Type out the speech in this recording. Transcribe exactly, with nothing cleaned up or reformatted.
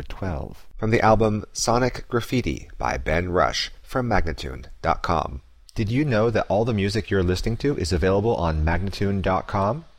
twelve. From the album Sonic Graffiti by Ben Rush from Magnatune dot com. Did you know that all the music you're listening to is available on Magnatune dot com?